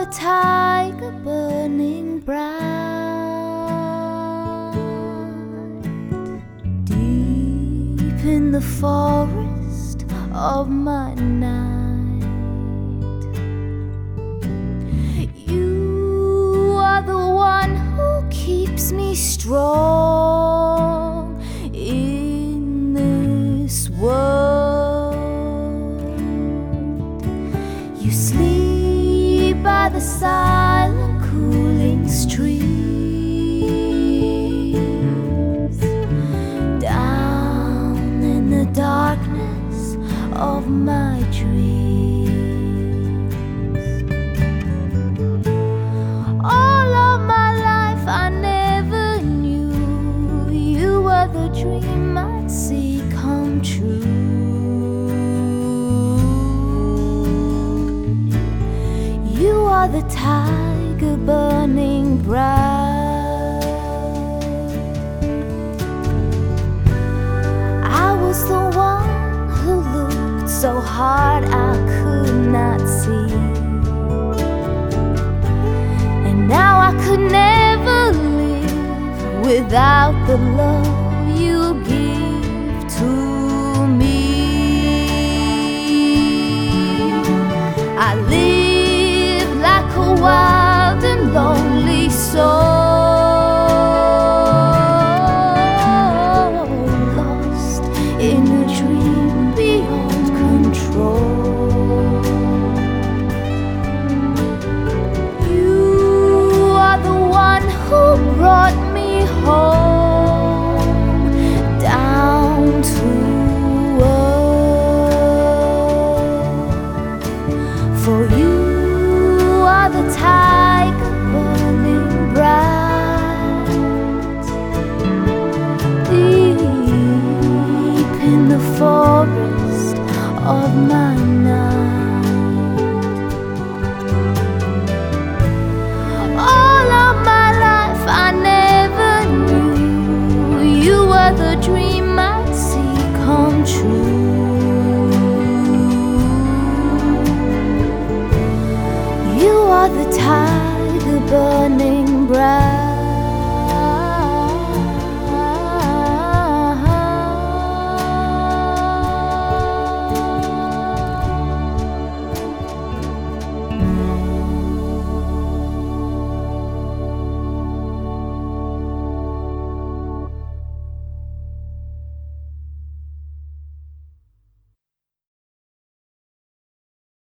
tiger burning bright, deep in the forest of my night. You are the one who keeps me strong in this world. You sleep by the silent cooling streams, down in the darkness of my dreams. All of my life I never knew you were the dream I'd see come true. You are the tiger burning bright. I was the one who looked so hard I could not see, and now I could never live without the love you give to me. I live like a wild and lonely soul, lost in a dream beyond control. You are the one who brought me home, down to earth. For you are the tiger burning bright, deep in the forest of my night. All of my life I never knew you were the dream I'd see come true. You are the tiger burning